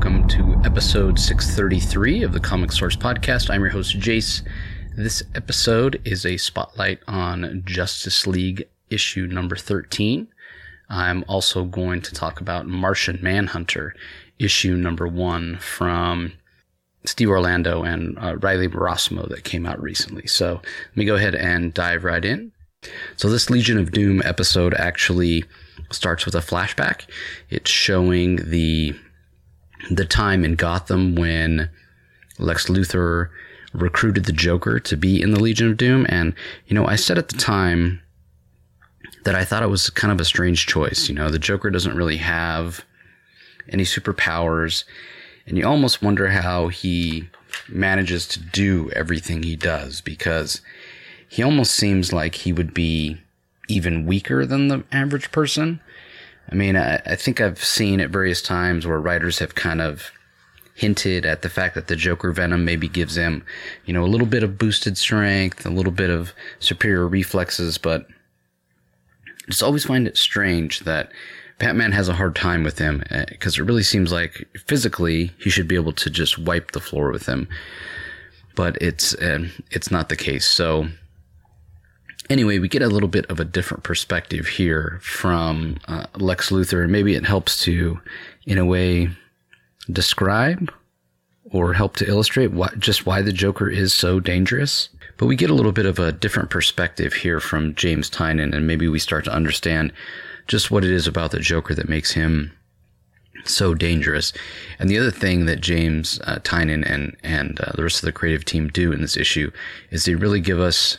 welcome to episode 633 of the Comic Source Podcast. I'm your host, Jace. This episode is a spotlight on Justice League issue number 13. I'm also going to talk about Martian Manhunter, issue number 1 from Steve Orlando and Riley Rossmo that came out recently. So let me go ahead and dive right in. So this Legion of Doom episode actually starts with a flashback. It's showing the time in Gotham when Lex Luthor recruited the Joker to be in the Legion of Doom. And, I said at the time that I thought it was kind of a strange choice. The Joker doesn't really have any superpowers, and you almost wonder how he manages to do everything he does, because he almost seems like he would be even weaker than the average person. I mean, I think I've seen at various times where writers have kind of hinted at the fact that the Joker Venom maybe gives him, a little bit of boosted strength, a little bit of superior reflexes, but I just always find it strange that Batman has a hard time with him, because it really seems like physically he should be able to just wipe the floor with him, but it's not the case. So anyway, we get a little bit of a different perspective here from Lex Luthor, and maybe it helps to, in a way, describe or help to illustrate why the Joker is so dangerous. But we get a little bit of a different perspective here from James Tynion, and maybe we start to understand just what it is about the Joker that makes him so dangerous. And the other thing that James Tynion and the rest of the creative team do in this issue is they really give us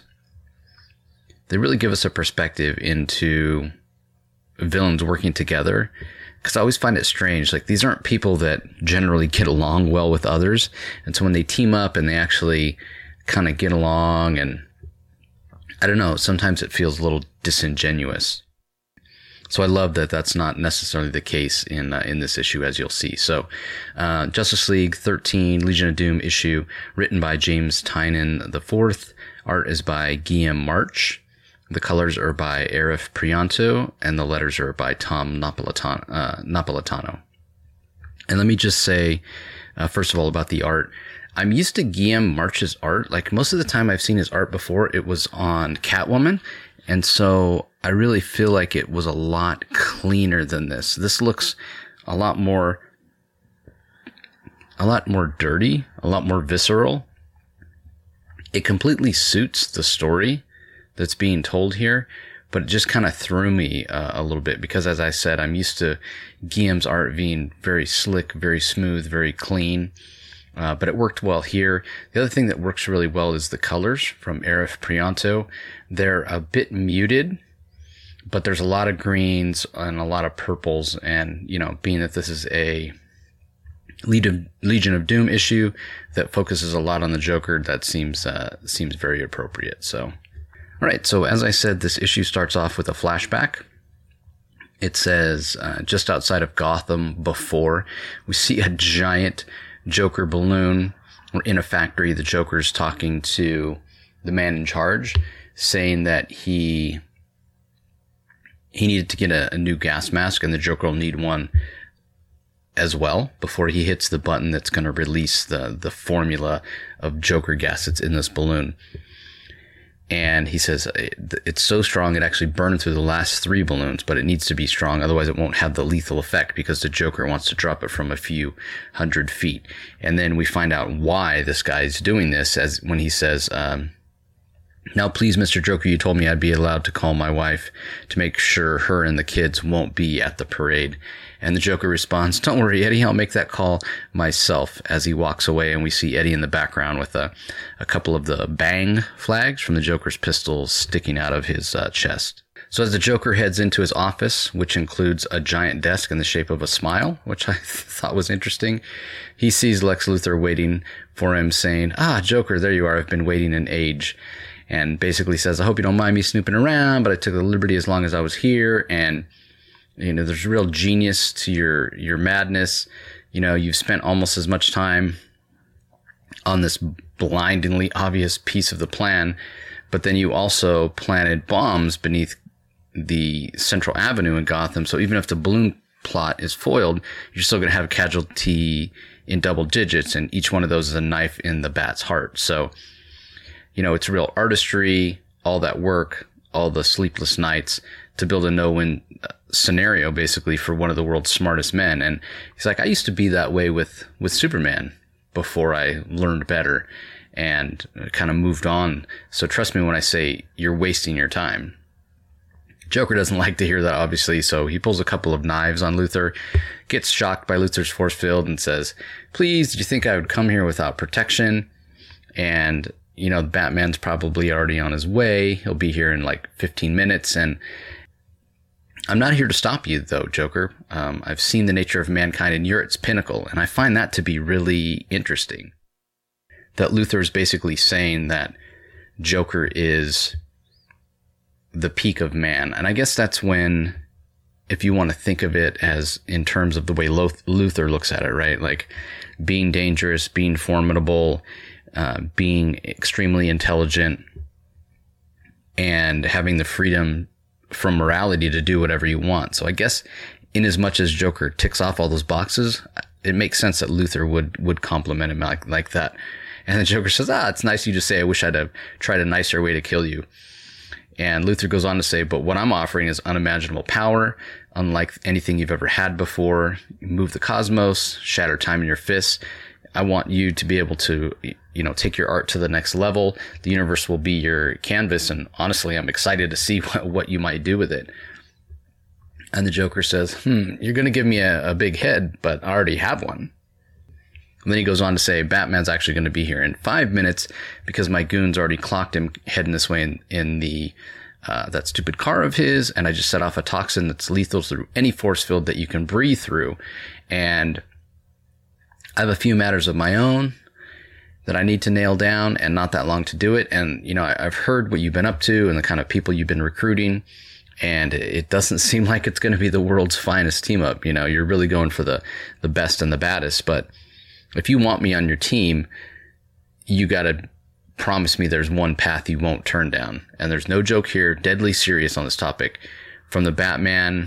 a perspective into villains working together. Because I always find it strange. Like, these aren't people that generally get along well with others. And so when they team up and they actually kind of get along, and I don't know, sometimes it feels a little disingenuous. So I love that that's not necessarily the case in this issue, as you'll see. So Justice League 13, Legion of Doom issue, written by James Tynion IV. Art is by Guillaume March. The colors are by Arif Prianto, and the letters are by Tom Napolitano. And let me just say, first of all, about the art. I'm used to Guillaume March's art. Like, most of the time I've seen his art before, it was on Catwoman. And so I really feel like it was a lot cleaner than this. This looks a lot more dirty, a lot more visceral. It completely suits the story that's being told here, but it just kind of threw me a little bit, because, as I said, I'm used to Guillaume's art being very slick, very smooth, very clean, but it worked well here. The other thing that works really well is the colors from Arif Prianto. They're a bit muted, but there's a lot of greens and a lot of purples, and, being that this is a Legion of Doom issue that focuses a lot on the Joker, that seems very appropriate. So, all right, so as I said, this issue starts off with a flashback. It says, just outside of Gotham before, we see a giant Joker balloon. We're in a factory. The Joker's talking to the man in charge, saying that he needed to get a new gas mask, and the Joker will need one as well before he hits the button that's going to release the formula of Joker gas that's in this balloon. And he says it's so strong it actually burned through the last 3 balloons, but it needs to be strong, otherwise it won't have the lethal effect, because the Joker wants to drop it from a few hundred feet. And then we find out why this guy's doing this, as when he says, "Now please, Mr. Joker, you told me I'd be allowed to call my wife to make sure her and the kids won't be at the parade." And the Joker responds, "Don't worry, Eddie, I'll make that call myself," as he walks away, and we see Eddie in the background with a couple of the bang flags from the Joker's pistols sticking out of his chest. So as the Joker heads into his office, which includes a giant desk in the shape of a smile, which I thought was interesting, he sees Lex Luthor waiting for him, saying, "Joker, there you are. I've been waiting an age." And basically says, "I hope you don't mind me snooping around, but I took the liberty as long as I was here." And there's real genius to your madness. You've spent almost as much time on this blindingly obvious piece of the plan, but then you also planted bombs beneath the Central Avenue in Gotham. So even if the balloon plot is foiled, you're still going to have a casualty in double digits, and each one of those is a knife in the bat's heart. So, it's real artistry, all that work, all the sleepless nights to build a no-win scenario, basically, for one of the world's smartest men. And he's like, I used to be that way with Superman before I learned better and kind of moved on. So trust me when I say you're wasting your time. Joker doesn't like to hear that, obviously, so he pulls a couple of knives on Luthor, gets shocked by Luthor's force field, and says, please, did you think I would come here without protection? And, Batman's probably already on his way. He'll be here in like 15 minutes, and I'm not here to stop you, though, Joker. I've seen the nature of mankind, and you're its pinnacle, and I find that to be really interesting. That Luthor is basically saying that Joker is the peak of man. And I guess that's when, if you want to think of it as in terms of the way Luthor looks at it, right? Like being dangerous, being formidable, being extremely intelligent, and having the freedom from morality to do whatever you want. So I guess in as much as Joker ticks off all those boxes, it makes sense that Luthor would compliment him like that. And the Joker says, it's nice you just say, I wish I'd have tried a nicer way to kill you. And Luthor goes on to say, but what I'm offering is unimaginable power, unlike anything you've ever had before. Move the cosmos, shatter time in your fists. I want you to be able to, take your art to the next level. The universe will be your canvas. And honestly, I'm excited to see what you might do with it. And the Joker says, you're going to give me a big head, but I already have one. And then he goes on to say, Batman's actually going to be here in 5 minutes because my goons already clocked him heading this way in the that stupid car of his, and I just set off a toxin that's lethal through any force field that you can breathe through. And I have a few matters of my own that I need to nail down, and not that long to do it. And, I've heard what you've been up to and the kind of people you've been recruiting, and it doesn't seem like it's going to be the world's finest team up. You're really going for the best and the baddest, but if you want me on your team, you got to promise me there's one path you won't turn down. And there's no joke here, deadly serious on this topic. From the Batman,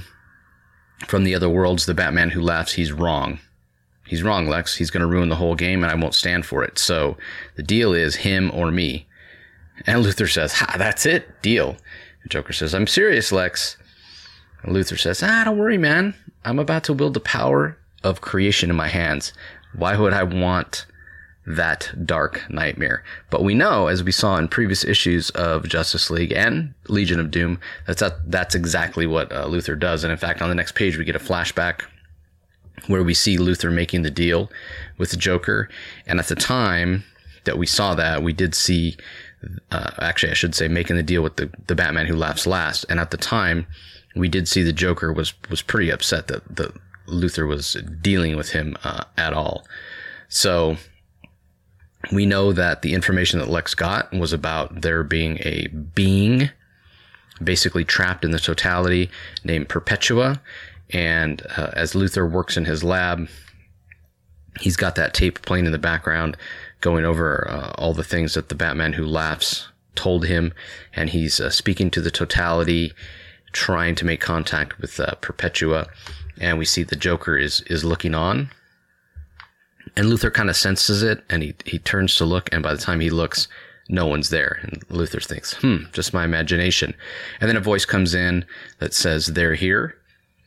from the other worlds, the Batman who laughs, he's wrong. He's wrong, Lex. He's going to ruin the whole game, and I won't stand for it. So the deal is him or me. And Luthor says, that's it, deal. And Joker says, I'm serious, Lex. And Luthor says, don't worry, man. I'm about to wield the power of creation in my hands. Why would I want that dark nightmare? But we know, as we saw in previous issues of Justice League and Legion of Doom, that's exactly what Luthor does. And in fact, on the next page, we get a flashback where we see Luthor making the deal with the Joker. And at the time that we saw that, we did see, actually, I should say, making the deal with the Batman who laughs last. And at the time, we did see the Joker was pretty upset that the Luthor was dealing with him at all. So we know that the information that Lex got was about there being a being basically trapped in the totality named Perpetua. And as Luthor works in his lab, he's got that tape playing in the background going over all the things that the Batman who laughs told him. And he's speaking to the totality, trying to make contact with Perpetua. And we see the Joker is looking on. And Luthor kind of senses it, and he turns to look, and by the time he looks, no one's there. And Luthor thinks, just my imagination. And then a voice comes in that says, they're here.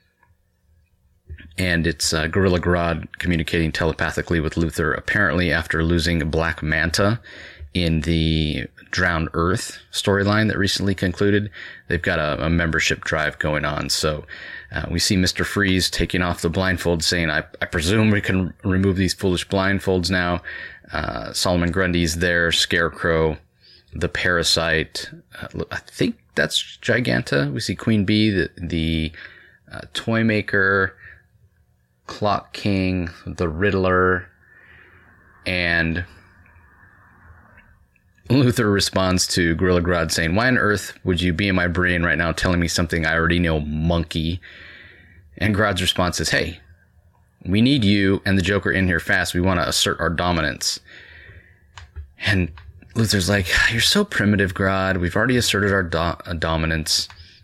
And it's Gorilla Grodd communicating telepathically with Luthor, apparently after losing Black Manta in the Drowned Earth storyline that recently concluded. They've got a membership drive going on. So we see Mr. Freeze taking off the blindfold, saying, I presume we can remove these foolish blindfolds now. Solomon Grundy's there, Scarecrow, the Parasite. I think that's Giganta. We see Queen Bee, the Toymaker, Clock King, the Riddler, and Luthor responds to Gorilla Grodd saying, why on earth would you be in my brain right now telling me something I already know, monkey? And Grodd's response is, hey, we need you and the Joker in here fast. We want to assert our dominance. And Luthor's like, you're so primitive, Grodd. We've already asserted our dominance.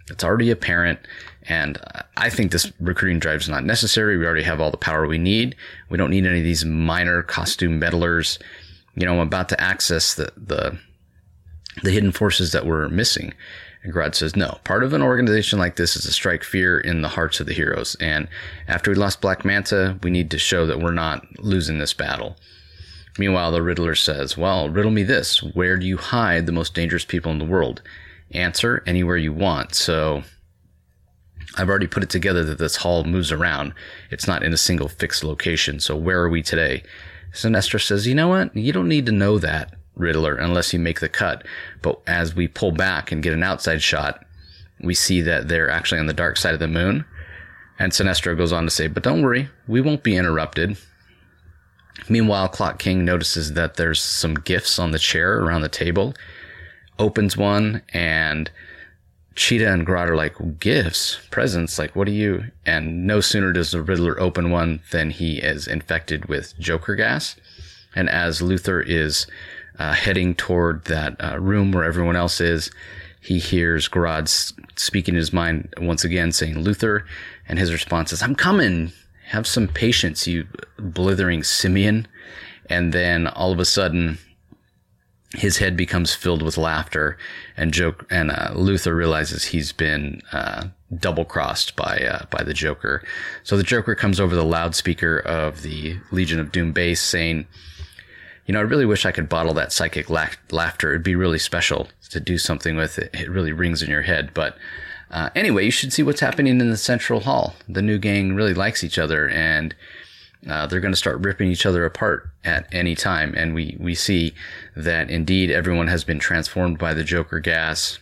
It's already apparent. And I think this recruiting drive is not necessary. We already have all the power we need. We don't need any of these minor costume meddlers. I'm about to access the hidden forces that we're missing. And Grodd says, no, part of an organization like this is to strike fear in the hearts of the heroes. And after we lost Black Manta, we need to show that we're not losing this battle. Meanwhile, the Riddler says, well, riddle me this. Where do you hide the most dangerous people in the world? Answer, anywhere you want. So I've already put it together that this hall moves around. It's not in a single fixed location. So where are we today? Sinestro says, you know what? You don't need to know that, Riddler, unless you make the cut. But as we pull back and get an outside shot, we see that they're actually on the dark side of the moon. And Sinestro goes on to say, but don't worry, we won't be interrupted. Meanwhile, Clock King notices that there's some gifts on the chair around the table, opens one, and Cheetah and Grodd are like, gifts, presents, like, what are you? And no sooner does the Riddler open one than he is infected with Joker gas. And as Luthor is heading toward that room where everyone else is, he hears Grodd speak in his mind once again, saying, Luthor, and his response is, I'm coming. Have some patience, you blithering simian. And then all of a sudden, his head becomes filled with laughter, and Luthor realizes he's been double-crossed by the Joker. So the Joker comes over the loudspeaker of the Legion of Doom base saying, I really wish I could bottle that psychic laughter. It'd be really special to do something with it. It really rings in your head. But anyway, you should see what's happening in the Central Hall. The new gang really likes each other, and they're going to start ripping each other apart at any time. And we see that indeed everyone has been transformed by the Joker gas,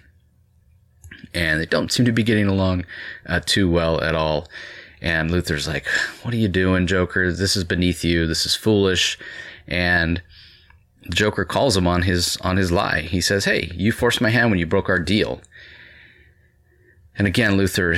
and they don't seem to be getting along too well at all. And Luthor's like, what are you doing, Joker? This is beneath you. This is foolish. And the Joker calls him on his lie. He says, hey, you forced my hand when you broke our deal. And again, Luthor,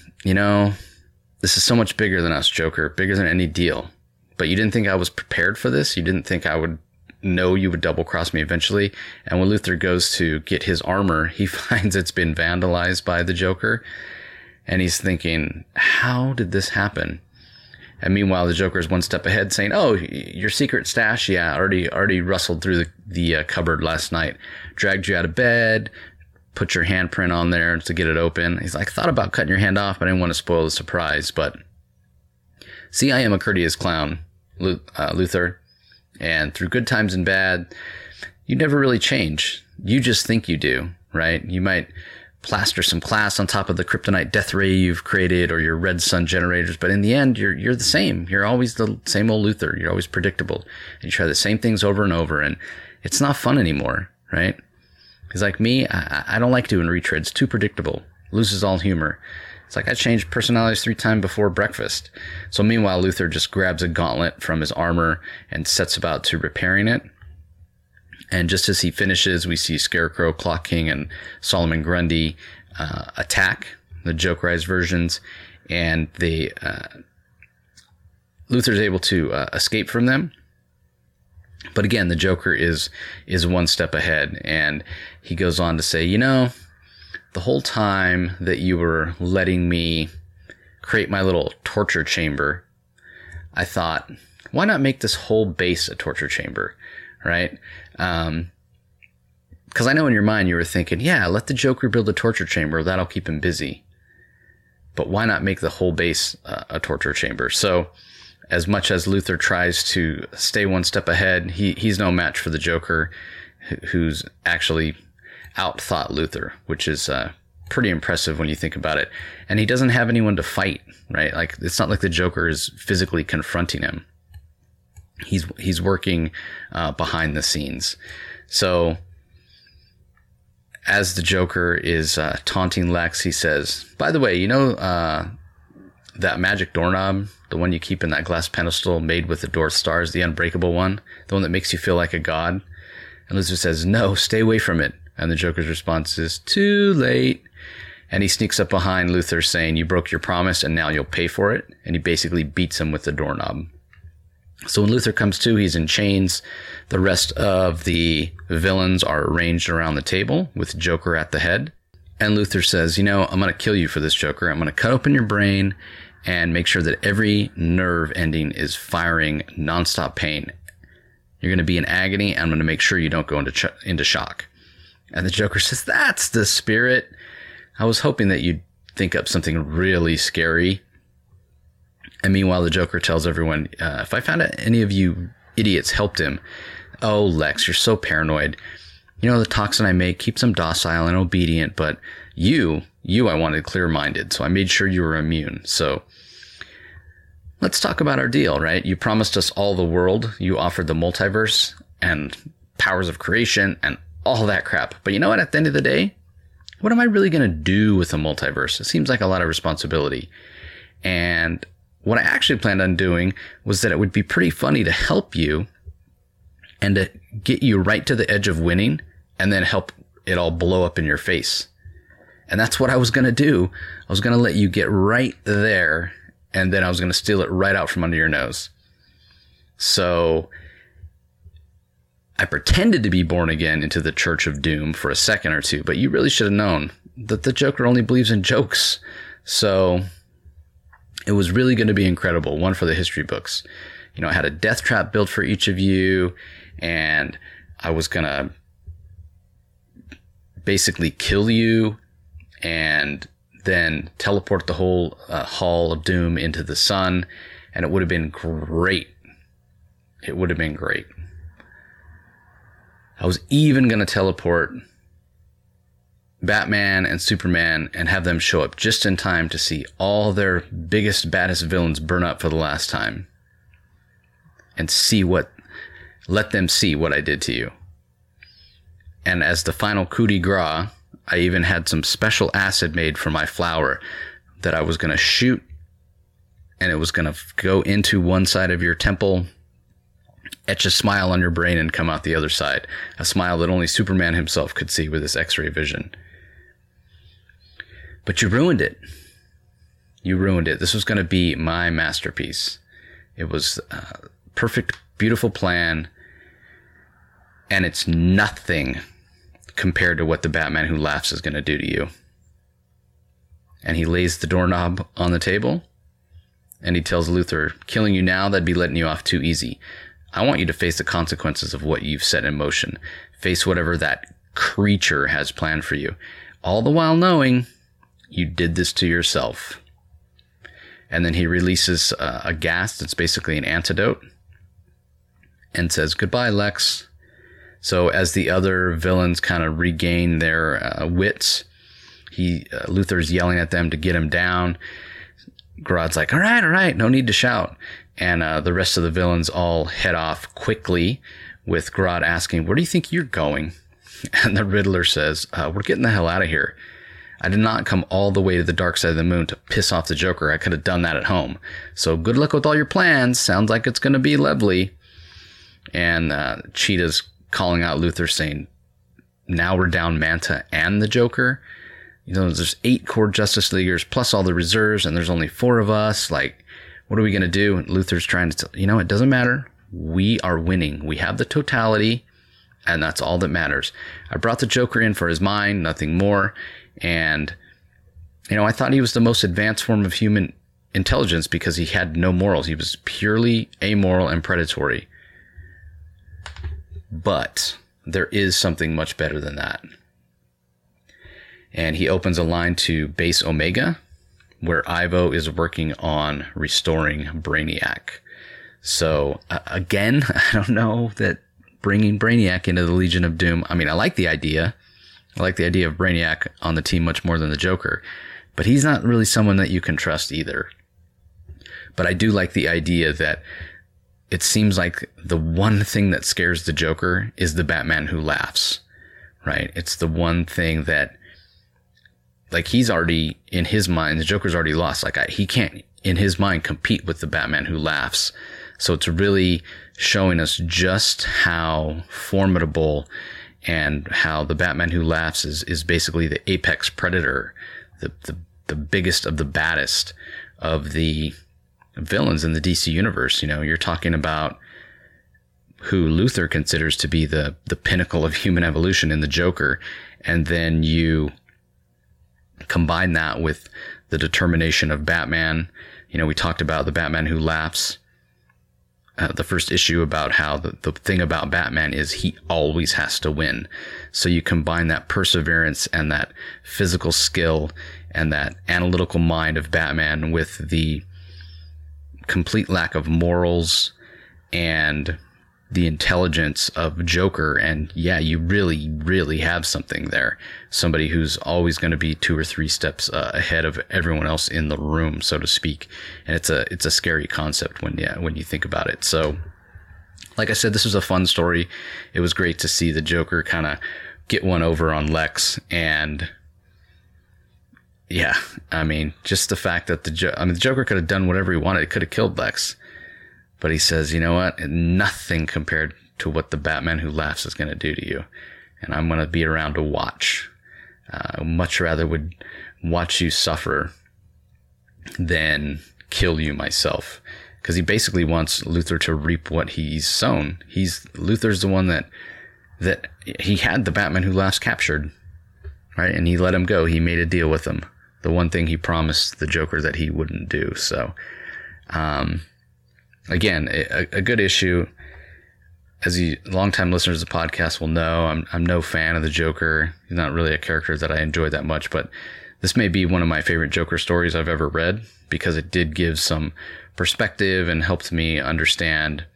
this is so much bigger than us, Joker, bigger than any deal. But you didn't think I was prepared for this? You didn't think I would know you would double-cross me eventually? And when Luthor goes to get his armor, he finds it's been vandalized by the Joker. And he's thinking, how did this happen? And meanwhile, the Joker is one step ahead saying, oh, your secret stash? Yeah, already rustled through the cupboard last night. Dragged you out of bed, put your handprint on there to get it open. He's like, thought about cutting your hand off, but I didn't want to spoil the surprise. But see, I am a courteous clown, Luthor. And through good times and bad, you never really change. You just think you do, right? You might plaster some class on top of the kryptonite death ray you've created or your red sun generators, but in the end, you're the same. You're always the same old Luthor. You're always predictable. And you try the same things over and over, and it's not fun anymore, right? Because like me, I don't like doing retreads. Too predictable. Loses all humor. It's like I changed personalities 3 times before breakfast. So meanwhile, Luthor just grabs a gauntlet from his armor and sets about to repairing it. And just as he finishes, we see Scarecrow, Clock King, and Solomon Grundy attack the Jokerized versions, and Luthor's able to escape from them. But again, the Joker is one step ahead, and he goes on to say, the whole time that you were letting me create my little torture chamber, I thought, why not make this whole base a torture chamber, right? Because I know in your mind you were thinking, yeah, let the Joker build a torture chamber. That'll keep him busy. But why not make the whole base a torture chamber? So as much as Luthor tries to stay one step ahead, he's no match for the Joker, who's actually outthought Luthor, which is pretty impressive when you think about it. And he doesn't have anyone to fight, right? Like, it's not like the Joker is physically confronting him. He's working behind the scenes. So as the Joker is taunting Lex, he says, by the way, that magic doorknob, the one you keep in that glass pedestal made with the North Stars, the unbreakable one, the one that makes you feel like a god? And Luthor says, no, stay away from it. And the Joker's response is, too late. And he sneaks up behind Luthor saying, you broke your promise and now you'll pay for it. And he basically beats him with the doorknob. So when Luthor comes to, he's in chains. The rest of the villains are arranged around the table with Joker at the head. And Luthor says, I'm going to kill you for this, Joker. I'm going to cut open your brain and make sure that every nerve ending is firing nonstop pain. You're going to be in agony. I'm going to make sure you don't go into shock. And the Joker says, that's the spirit. I was hoping that you'd think up something really scary. And meanwhile, the Joker tells everyone, if I found out any of you idiots helped him, oh, Lex, you're so paranoid. The toxin I make keeps him docile and obedient, but you I wanted clear-minded, so I made sure you were immune. So let's talk about our deal, right? You promised us all the world. You offered the multiverse and powers of creation and all that crap. But you know what? At the end of the day, what am I really going to do with the multiverse? It seems like a lot of responsibility. And what I actually planned on doing was that it would be pretty funny to help you and to get you right to the edge of winning and then help it all blow up in your face. And that's what I was going to do. I was going to let you get right there, and then I was going to steal it right out from under your nose. So I pretended to be born again into the Church of Doom for a second or two, but you really should have known that the Joker only believes in jokes. So it was really going to be incredible, one for the history books. I had a death trap built for each of you, and I was going to basically kill you and then teleport the whole Hall of Doom into the sun, and it would have been great. It would have been great. I was even going to teleport Batman and Superman and have them show up just in time to see all their biggest, baddest villains burn up for the last time. And let them see what I did to you. And as the final coup de grace, I even had some special acid made for my flower that I was going to shoot, and it was going to go into one side of your temple, etch a smile on your brain, and come out the other side. A smile that only Superman himself could see with his X-ray vision. But you ruined it. You ruined it. This was going to be my masterpiece. It was a perfect, beautiful plan, and it's nothing compared to what the Batman Who Laughs is going to do to you. And he lays the doorknob on the table, and he tells Luthor, killing you now, that'd be letting you off too easy. I want you to face the consequences of what you've set in motion. Face whatever that creature has planned for you. All the while knowing you did this to yourself. And then he releases a gas that's basically an antidote and says, goodbye, Lex. So as the other villains kind of regain their wits, Luthor's yelling at them to get him down. Grodd's like, all right, no need to shout. And the rest of the villains all head off quickly, with Grodd asking, where do you think you're going? And the Riddler says, we're getting the hell out of here. I did not come all the way to the dark side of the moon to piss off the Joker. I could have done that at home. So good luck with all your plans. Sounds like it's going to be lovely. And Cheetah's calling out Luthor, saying, now we're down Manta and the Joker. There's 8 core Justice Leaguers plus all the reserves, and there's only 4 of us. Like, what are we going to do? And Luthor's trying to tell, it doesn't matter. We are winning. We have the totality, and that's all that matters. I brought the Joker in for his mind, nothing more. And, I thought he was the most advanced form of human intelligence because he had no morals. He was purely amoral and predatory. But there is something much better than that. And he opens a line to Base Omega, where Ivo is working on restoring Brainiac. So, again, I don't know that bringing Brainiac into the Legion of Doom, I like the idea. I like the idea of Brainiac on the team much more than the Joker. But he's not really someone that you can trust either. But I do like the idea that it seems like the one thing that scares the Joker is the Batman Who Laughs, right? It's the one thing that, he's already, in his mind, the Joker's already lost. He can't, in his mind, compete with the Batman Who Laughs. So it's really showing us just how formidable and how the Batman Who Laughs is basically the apex predator, the biggest of the baddest of the villains in the DC universe. You're talking about who Luthor considers to be the pinnacle of human evolution in the Joker, and then you combine that with the determination of Batman. We talked about the Batman Who Laughs, the first issue, about how the thing about Batman is he always has to win. So you combine that perseverance and that physical skill and that analytical mind of Batman with the complete lack of morals and the intelligence of Joker, and yeah, you really, really have something there. Somebody who's always going to be 2 or 3 steps ahead of everyone else in the room, so to speak. And it's a scary concept when you think about it. So, like I said, this was a fun story. It was great to see the Joker kind of get one over on Lex, and yeah, I mean, just the fact that the Joker could have done whatever he wanted. He could have killed Lex. But he says, you know what? Nothing compared to what the Batman Who Laughs is going to do to you. And I'm going to be around to watch. Much rather would watch you suffer than kill you myself. Because he basically wants Luthor to reap what he's sown. Luthor's the one that he had the Batman Who Laughs captured, right? And he let him go. He made a deal with him. The one thing he promised the Joker that he wouldn't do. So, again, a good issue. As longtime listeners of the podcast will know, I'm no fan of the Joker. He's not really a character that I enjoy that much, but this may be one of my favorite Joker stories I've ever read, because it did give some perspective and helped me understand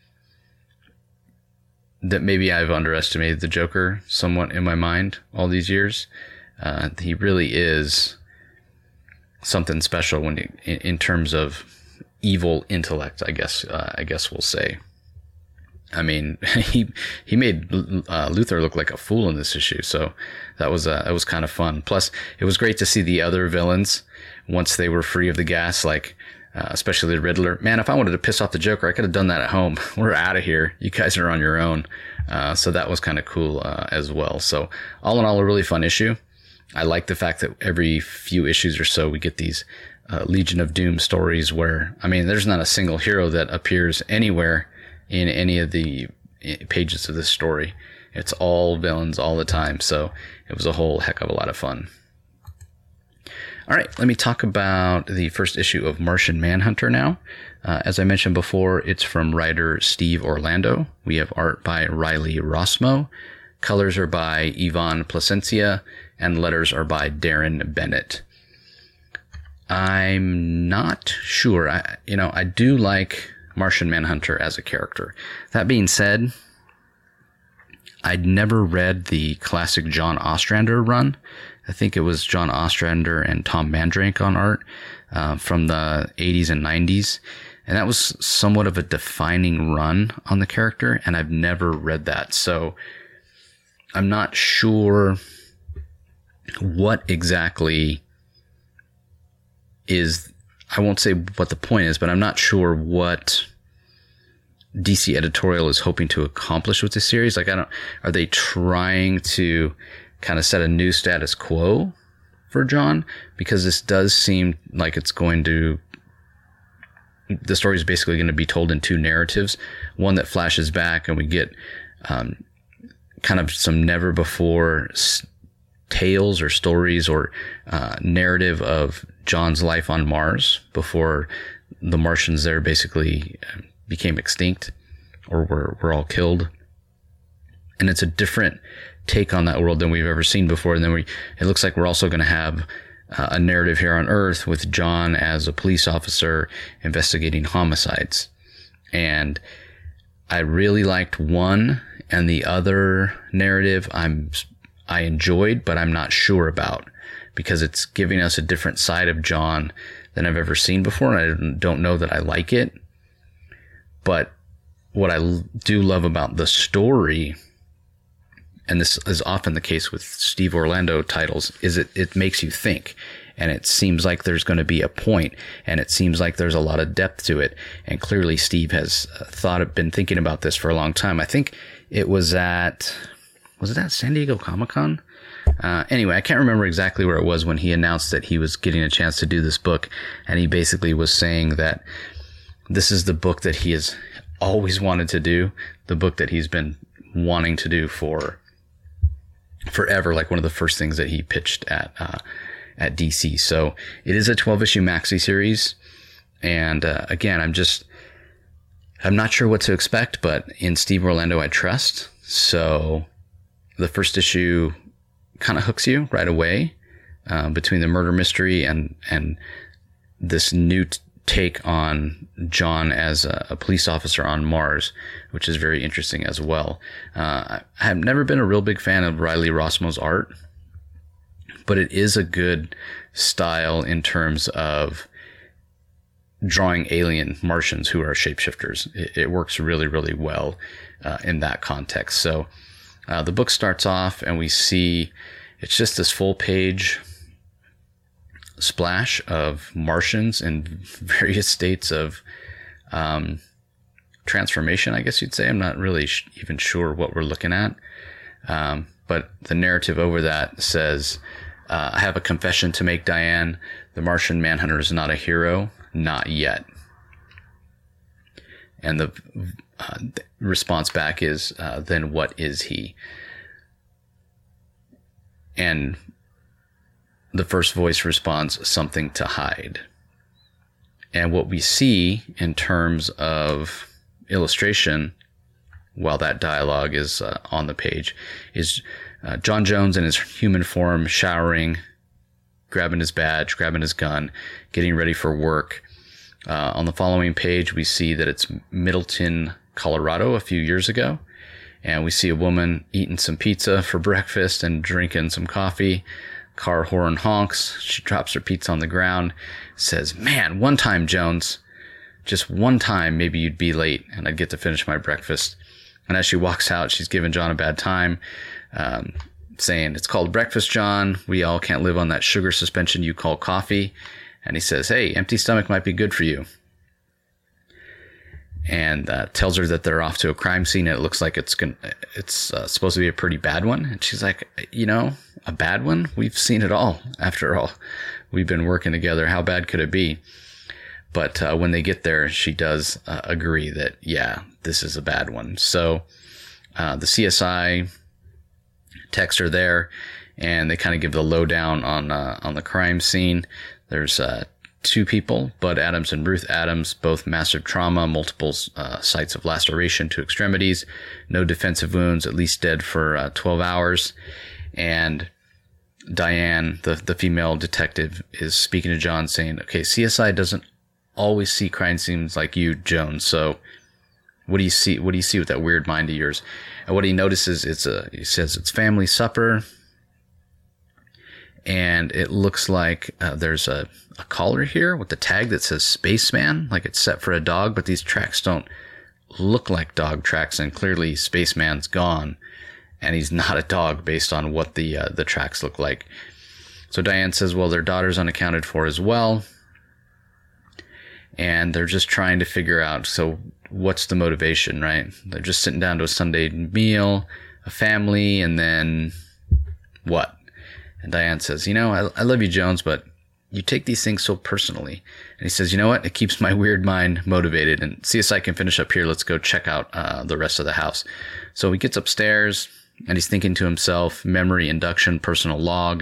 that maybe I've underestimated the Joker somewhat in my mind all these years. He really is something special in terms of evil intellect, I guess we'll say. I mean, he made Luthor look like a fool in this issue, so that was kind of fun. Plus, it was great to see the other villains once they were free of the gas, like especially the Riddler. Man, if I wanted to piss off the Joker, I could have done that at home. We're out of here. You guys are on your own. So that was kind of cool as well. So all in all, a really fun issue. I like the fact that every few issues or so we get these Legion of Doom stories where, I mean, there's not a single hero that appears anywhere in any of the pages of this story. It's all villains all the time. So it was a whole heck of a lot of fun. All right, let me talk about the first issue of Martian Manhunter now. As I mentioned before, it's from writer Steve Orlando. We have art by Riley Rossmo. Colors are by Ivan Placencia, and letters are by Darren Bennett. I'm not sure. I do like Martian Manhunter as a character. That being said, I'd never read the classic John Ostrander run. I think it was John Ostrander and Tom Mandrake on art from the 80s and 90s. And that was somewhat of a defining run on the character, and I've never read that. So I'm not sure what exactly is, I won't say what the point is, but I'm not sure what DC editorial is hoping to accomplish with this series. Like, are they trying to kind of set a new status quo for John? Because this does seem like the story is basically going to be told in 2 narratives. One that flashes back and we get kind of some never before tales or stories or narrative of John's life on Mars before the Martians there basically became extinct or were all killed. And it's a different take on that world than we've ever seen before. And then it looks like we're also going to have a narrative here on Earth with John as a police officer investigating homicides. And I really liked one, and the other narrative I enjoyed, but I'm not sure about, because it's giving us a different side of John than I've ever seen before, and I don't know that I like it. But what I do love about the story, and this is often the case with Steve Orlando titles, is it makes you think. And it seems like there's going to be a point, and it seems like there's a lot of depth to it. And clearly Steve has been thinking about this for a long time. I think it was at San Diego Comic-Con? Anyway, I can't remember exactly where it was when he announced that he was getting a chance to do this book. And he basically was saying that this is the book that he has always wanted to do, the book that he's been wanting to do for forever, like one of the first things that he pitched at at DC. So it is a 12-issue maxi series. And again, I'm not sure what to expect, but in Steve Orlando, I trust. So the first issue kind of hooks you right away, between the murder mystery and this new take on John as a police officer on Mars, which is very interesting as well. I have never been a real big fan of Riley Rossmo's art, but it is a good style in terms of drawing alien Martians who are shapeshifters. It works really, really well in that context. So the book starts off and we see it's just this full page splash of Martians in various states of transformation, I guess you'd say. I'm not really even sure what we're looking at. But the narrative over that says, I have a confession to make, Diane. The Martian Manhunter is not a hero. Not yet. And the response back is, then what is he? And the first voice responds, something to hide. And what we see in terms of illustration, while that dialogue is on the page, is John Jones in his human form, showering, grabbing his badge, grabbing his gun, getting ready for work. On the following page, we see that it's Middleton, Colorado, a few years ago. And we see a woman eating some pizza for breakfast and drinking some coffee. Car horn honks. She drops her pizza on the ground, says, man, one time, Jones, just one time, maybe you'd be late and I'd get to finish my breakfast. And as she walks out, she's giving John a bad time, saying, it's called breakfast, John. We all can't live on that sugar suspension you call coffee. And he says, hey, empty stomach might be good for you. And tells her that they're off to a crime scene. And it looks like it's supposed to be a pretty bad one. And she's like, a bad one? We've seen it all. After all, we've been working together. How bad could it be? But when they get there, she does agree that, yeah, this is a bad one. So the CSI texts her there, and they kind of give the lowdown on the crime scene. There's two people, Bud Adams and Ruth Adams, both massive trauma, multiple sites of laceration to extremities, no defensive wounds, at least dead for 12 hours. And Diane, the female detective, is speaking to John saying, okay, CSI doesn't always see crime scenes like you, Jones. So what do you see? What do you see with that weird mind of yours? And what he notices, he says it's family supper. And it looks like there's a collar here with the tag that says Spaceman, like it's set for a dog, but these tracks don't look like dog tracks, and clearly Spaceman's gone, and he's not a dog based on what the tracks look like. So Diane says, well, their daughter's unaccounted for as well, and they're just trying to figure out, so what's the motivation, right? They're just sitting down to a Sunday meal, a family, and then what? And Diane says, I love you, Jones, but you take these things so personally. And he says, you know what? It keeps my weird mind motivated. And CSI can finish up here. Let's go check out the rest of the house. So he gets upstairs and he's thinking to himself, memory induction, personal log,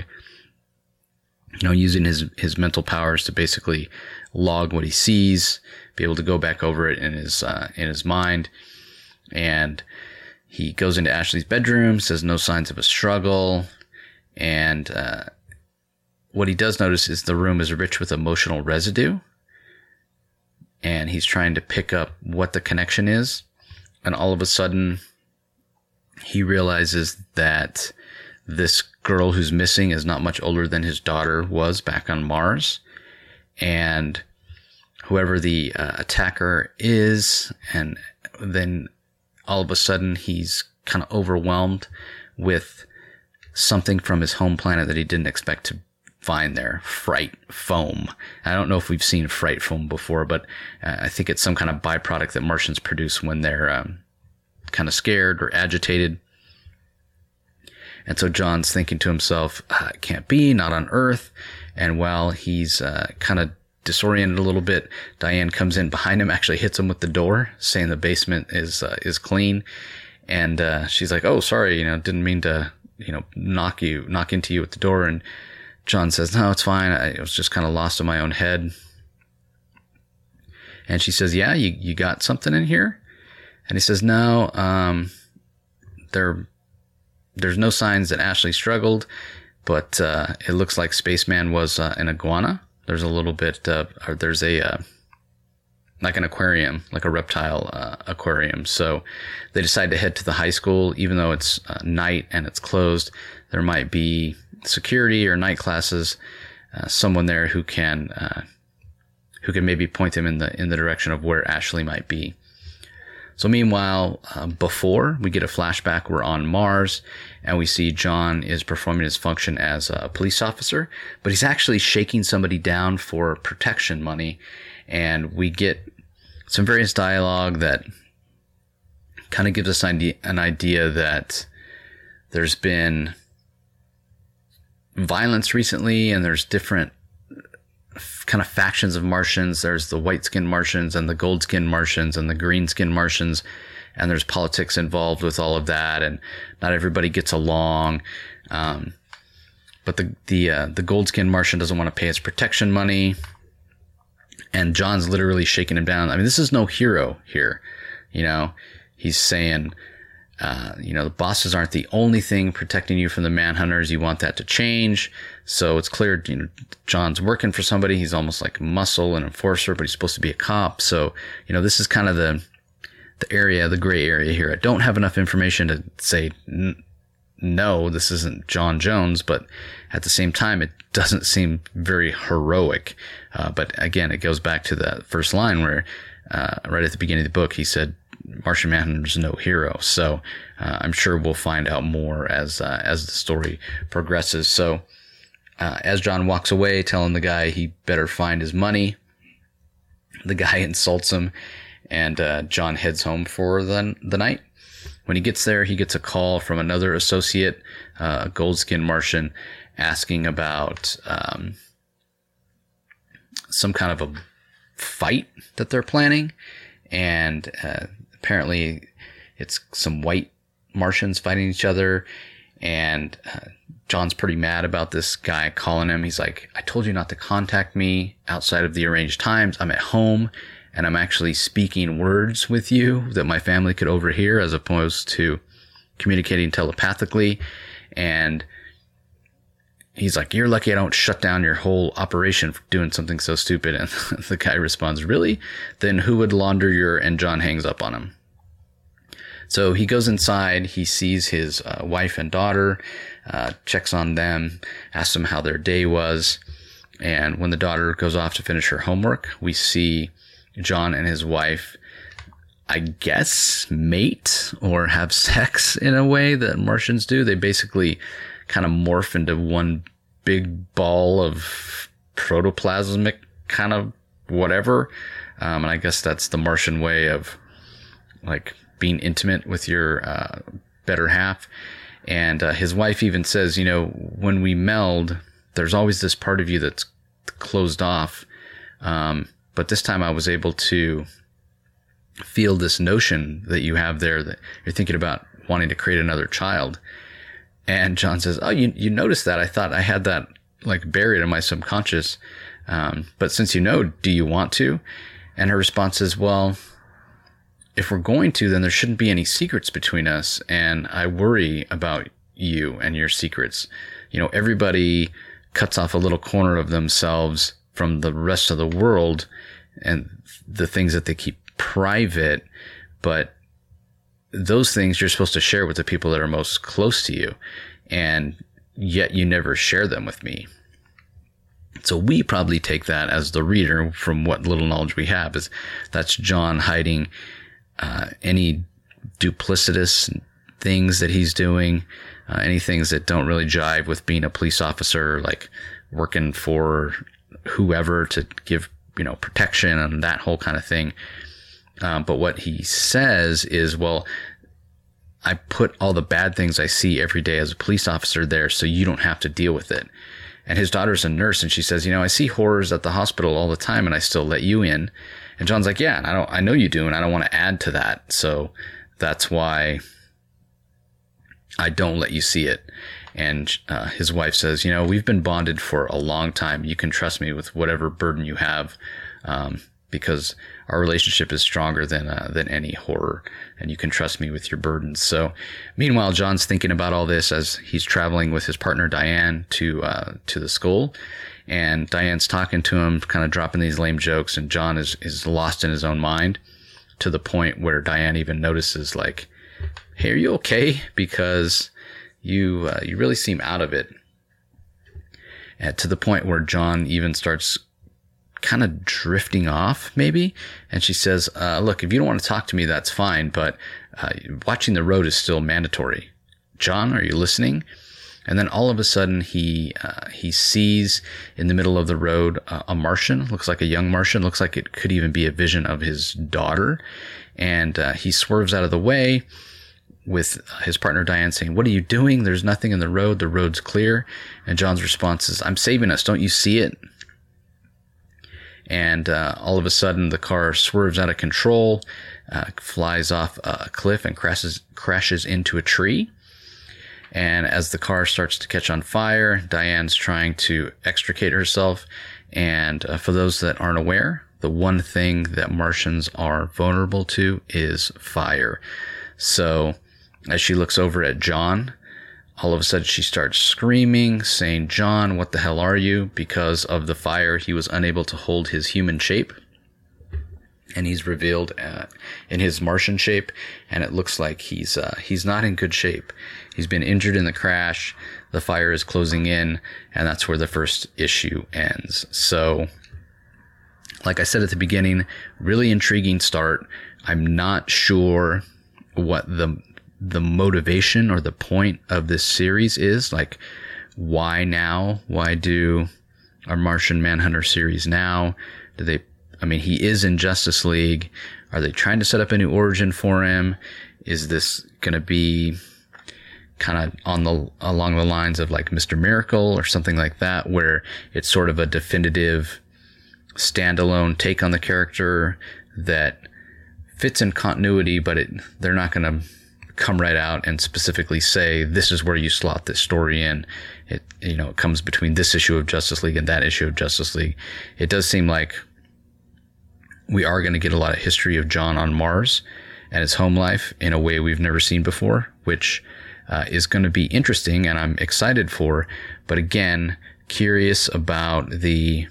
using his mental powers to basically log what he sees, be able to go back over it in his mind. And he goes into Ashley's bedroom, says no signs of a struggle. And what he does notice is the room is rich with emotional residue. And he's trying to pick up what the connection is. And all of a sudden, he realizes that this girl who's missing is not much older than his daughter was back on Mars. And whoever the attacker is, and then all of a sudden he's kind of overwhelmed with something from his home planet that he didn't expect to find there. Fright foam. I don't know if we've seen fright foam before, but I think it's some kind of byproduct that Martians produce when they're kind of scared or agitated. And so John's thinking to himself, it can't be, not on Earth. And while he's kind of disoriented a little bit, Diane comes in behind him, actually hits him with the door, saying the basement is clean. And she's like, oh, sorry, didn't mean to knock into you with the door. And John says, no, it's fine. I was just kind of lost in my own head. And she says, yeah, you got something in here? And he says, no, there's no signs that Ashley struggled, but it looks like Spaceman was an iguana. There's a little bit, there's a, like an aquarium, like a reptile aquarium. So they decide to head to the high school, even though it's night and it's closed. There might be security or night classes, someone there who can maybe point them in the direction of where Ashley might be. So meanwhile, before we get a flashback, we're on Mars and we see John is performing his function as a police officer, but he's actually shaking somebody down for protection money. And we get some various dialogue that kind of gives us an idea that there's been violence recently and there's different kind of factions of Martians. There's the white-skinned Martians and the gold-skinned Martians and the green-skinned Martians, and there's politics involved with all of that, and not everybody gets along. But the gold-skinned Martian doesn't want to pay his protection money, and John's literally shaking him down. I mean, this is no hero here. He's saying, the bosses aren't the only thing protecting you from the manhunters. You want that to change. So it's clear, John's working for somebody. He's almost like muscle and enforcer, but he's supposed to be a cop. So, this is kind of the area, the gray area here. I don't have enough information to say, no, this isn't John Jones, but at the same time, it doesn't seem very heroic. But again, it goes back to the first line where, right at the beginning of the book, he said, Martian Manhunter's no hero. So I'm sure we'll find out more as the story progresses. So as John walks away, telling the guy he better find his money, the guy insults him, and John heads home for the night. When he gets there, he gets a call from another associate, a gold-skinned Martian, asking about some kind of a fight that they're planning, and apparently it's some white Martians fighting each other, and John's pretty mad about this guy calling him. He's like, I told you not to contact me outside of the arranged times. I'm at home, and I'm actually speaking words with you that my family could overhear as opposed to communicating telepathically. And he's like, you're lucky I don't shut down your whole operation for doing something so stupid. And the guy responds, really? Then who would launder your... And John hangs up on him. So he goes inside, he sees his wife and daughter, checks on them, asks them how their day was. And when the daughter goes off to finish her homework, we see John and his wife, I guess, mate or have sex in a way that Martians do. They basically kind of morph into one big ball of protoplasmic kind of whatever. And I guess that's the Martian way of like being intimate with your better half. And his wife even says, when we meld, there's always this part of you that's closed off. But this time I was able to feel this notion that you have there that you're thinking about wanting to create another child. And John says, oh, you noticed that? I thought I had that like buried in my subconscious. But since do you want to? And her response is, well, if we're going to, then there shouldn't be any secrets between us. And I worry about you and your secrets. Everybody cuts off a little corner of themselves from the rest of the world and the things that they keep private. But those things you're supposed to share with the people that are most close to you. And yet you never share them with me. So we probably take that as the reader, from what little knowledge we have, is that's John hiding any duplicitous things that he's doing, any things that don't really jive with being a police officer, like working for whoever to give, protection and that whole kind of thing. But what he says is, well, I put all the bad things I see every day as a police officer there so you don't have to deal with it. And his daughter's a nurse, and she says, I see horrors at the hospital all the time, and I still let you in. And John's like, yeah, and I know you do, and I don't want to add to that. So that's why I don't let you see it. And his wife says, we've been bonded for a long time. You can trust me with whatever burden you have, because our relationship is stronger than any horror, and you can trust me with your burdens. So meanwhile, John's thinking about all this as he's traveling with his partner Diane to the school, and Diane's talking to him, kind of dropping these lame jokes, and John is lost in his own mind, to the point where Diane even notices, like, hey, are you okay? Because you really seem out of it. And to the point where John even starts kind of drifting off, maybe. And she says, look, if you don't want to talk to me, that's fine, but watching the road is still mandatory. John, are you listening? And then all of a sudden he sees in the middle of the road a Martian, looks like a young Martian, looks like it could even be a vision of his daughter. And he swerves out of the way, with his partner Diane saying, what are you doing? There's nothing in the road. The road's clear. And John's response is, I'm saving us. Don't you see it? And all of a sudden the car swerves out of control, flies off a cliff and crashes into a tree. And as the car starts to catch on fire, Diane's trying to extricate herself. And for those that aren't aware, the one thing that Martians are vulnerable to is fire. So as she looks over at John, all of a sudden she starts screaming, saying, John, what the hell are you? Because of the fire, he was unable to hold his human shape. And he's revealed in his Martian shape, and it looks like he's not in good shape. He's been injured in the crash. The fire is closing in, and that's where the first issue ends. So, like I said at the beginning, really intriguing start. I'm not sure what the motivation or the point of this series is. Like, why now? Why do our Martian Manhunter series now? He is in Justice League. Are they trying to set up a new origin for him? Is this going to be kind of along the lines of like Mr. Miracle or something like that, where it's sort of a definitive standalone take on the character that fits in continuity, but they're not going to come right out and specifically say, this is where you slot this story in. It comes between this issue of Justice League and that issue of Justice League. It does seem like we are going to get a lot of history of John on Mars and his home life in a way we've never seen before, which is going to be interesting and I'm excited for. But again, curious about the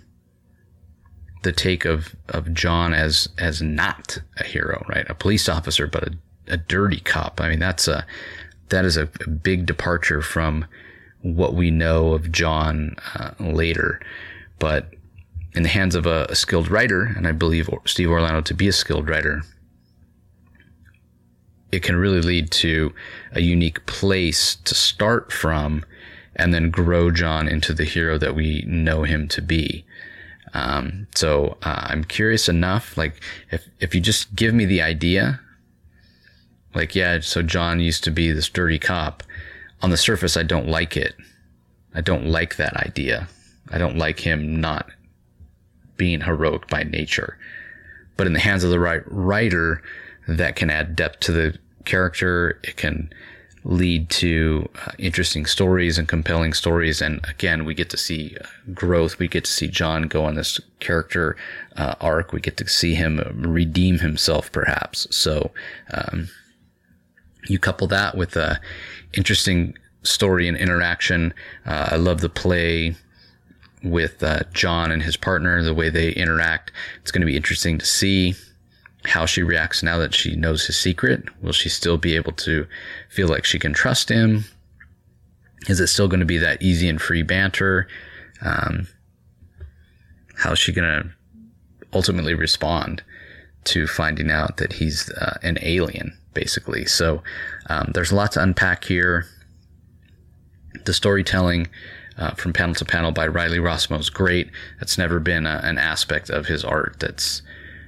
take of John as not a hero, right? A police officer, but a dirty cop. I mean, that is a big departure from what we know of John later. But in the hands of a skilled writer, and I believe Steve Orlando to be a skilled writer, it can really lead to a unique place to start from and then grow John into the hero that we know him to be. So I'm curious enough, like if you just give me the idea, like, yeah, so John used to be this dirty cop. On the surface, I don't like it. I don't like that idea. I don't like him not being heroic by nature. But in the hands of the right writer, that can add depth to the character. It can lead to interesting stories and compelling stories. And again, we get to see growth. We get to see John go on this character arc. We get to see him redeem himself, perhaps. So you couple that with a interesting story and interaction. I love the play with John and his partner, the way they interact. It's going to be interesting to see how she reacts now that she knows his secret. Will she still be able to feel like she can trust him? Is it still going to be that easy and free banter? How is she going to ultimately respond to finding out that he's an alien, basically? So there's a lot to unpack here. The storytelling from panel to panel by Riley Rossmo is great. That's never been an aspect of his art that's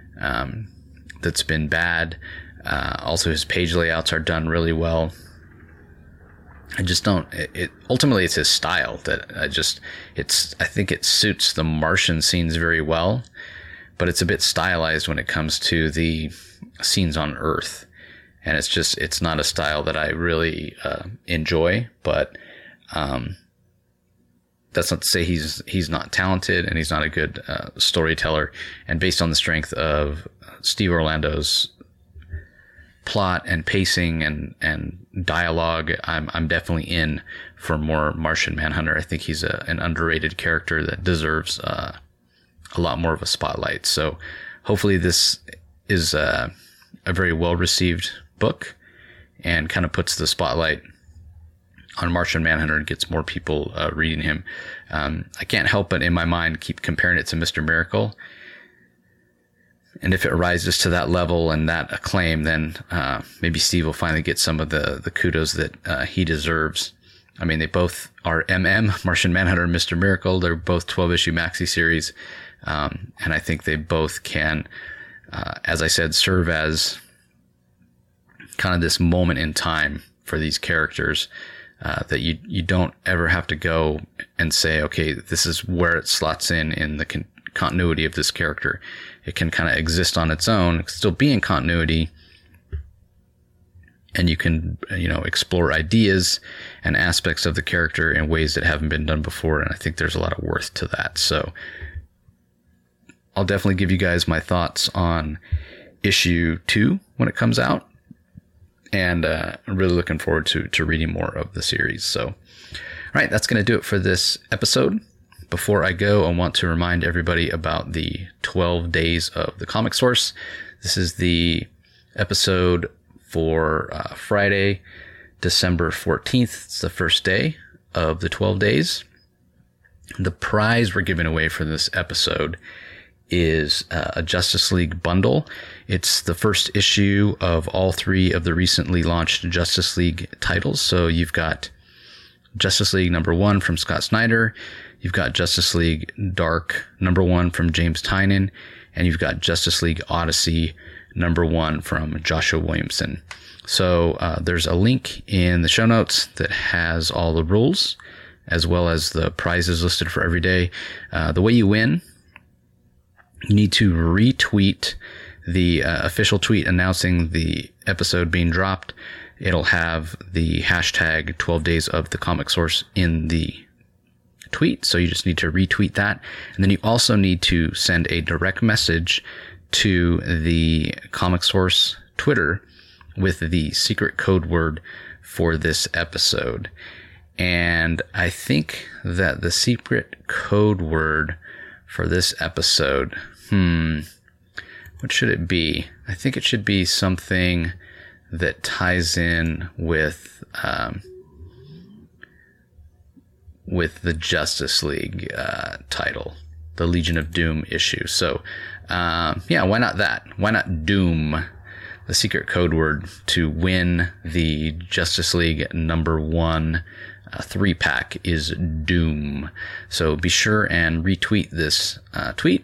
been bad. Also, his page layouts are done really well. I just don't. Ultimately, it's his style that I think it suits the Martian scenes very well, but it's a bit stylized when it comes to the scenes on Earth, and it's not a style that I really enjoy. But That's not to say he's not talented and he's not a good storyteller. And based on the strength of Steve Orlando's plot and pacing and dialogue, I'm definitely in for more Martian Manhunter. I think he's an underrated character that deserves a lot more of a spotlight. So hopefully this is a very well received book and kind of puts the spotlight on Martian Manhunter and gets more people reading him. I can't help but in my mind keep comparing it to Mr. Miracle. And if it rises to that level and that acclaim, then maybe Steve will finally get some of the kudos that he deserves. I mean, they both are Martian Manhunter and Mr. Miracle. They're both 12-issue maxi series. And I think they both can, as I said, serve as kind of this moment in time for these characters, that you don't ever have to go and say, okay, this is where it slots in the continuity of this character. It can kind of exist on its own, still be in continuity, and you can, explore ideas and aspects of the character in ways that haven't been done before. And I think there's a lot of worth to that. So I'll definitely give you guys my thoughts on issue 2 when it comes out. And I'm really looking forward to reading more of the series. So, all right, that's going to do it for this episode. Before I go, I want to remind everybody about the 12 days of the Comic Source. This is the episode for Friday, December 14th. It's the first day of the 12 days. The prize we're giving away for this episode is a Justice League bundle. It's the first issue of all 3 of the recently launched Justice League titles. So you've got Justice League #1 from Scott Snyder. You've got Justice League Dark #1 from James Tynion. And you've got Justice League Odyssey #1 from Joshua Williamson. So there's a link in the show notes that has all the rules as well as the prizes listed for every day. The way you win, you need to retweet the official tweet announcing the episode being dropped. It'll have the hashtag 12 days of the Comic Source in the tweet. So you just need to retweet that. And then you also need to send a direct message to the Comic Source Twitter with the secret code word for this episode. And I think that the secret code word for this episode, what should it be? I think it should be something that ties in with the Justice League title, the Legion of Doom issue. So, why not that? Why not Doom? The secret code word to win the Justice League #1 3-pack is Doom. So be sure and retweet this tweet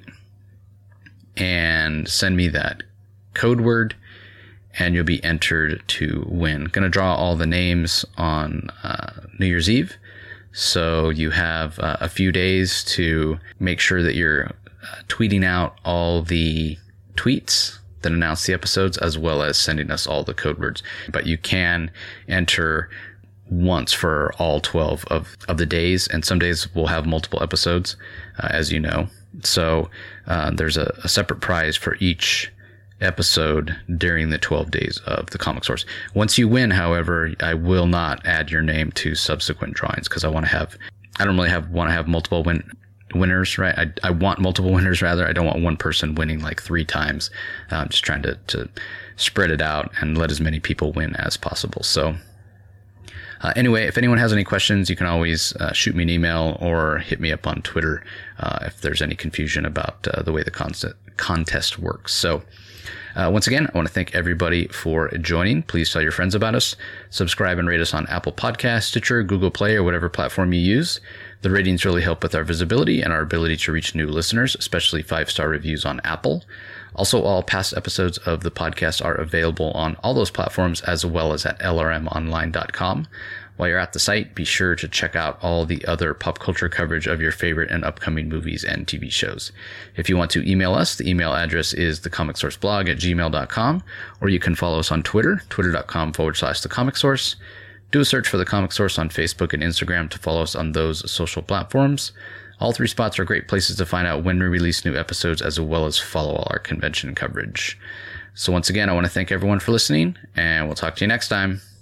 and send me that code word, and you'll be entered to win. Gonna draw all the names on New Year's Eve. So you have a few days to make sure that you're tweeting out all the tweets that announce the episodes, as well as sending us all the code words. But you can enter once for all 12 of the days, and some days we'll have multiple episodes, as you know. So there's a separate prize for each episode during the 12 days of the Comic Source. Once you win, however, I will not add your name to subsequent drawings, because I don't really want to have multiple winners, right? I want multiple winners, rather. I don't want one person winning like 3 times. I'm just trying to spread it out and let as many people win as possible. So anyway, if anyone has any questions, you can always shoot me an email or hit me up on Twitter if there's any confusion about the way the contest works. So once again, I want to thank everybody for joining. Please tell your friends about us. Subscribe and rate us on Apple Podcasts, Stitcher, Google Play, or whatever platform you use. The ratings really help with our visibility and our ability to reach new listeners, especially 5-star reviews on Apple. Also, all past episodes of the podcast are available on all those platforms, as well as at lrmonline.com. While you're at the site, be sure to check out all the other pop culture coverage of your favorite and upcoming movies and TV shows. If you want to email us, the email address is thecomicsourceblog@gmail.com, or you can follow us on Twitter, twitter.com/thecomicsource. Do a search for The Comic Source on Facebook and Instagram to follow us on those social platforms. All 3 spots are great places to find out when we release new episodes, as well as follow all our convention coverage. So once again, I want to thank everyone for listening, and we'll talk to you next time.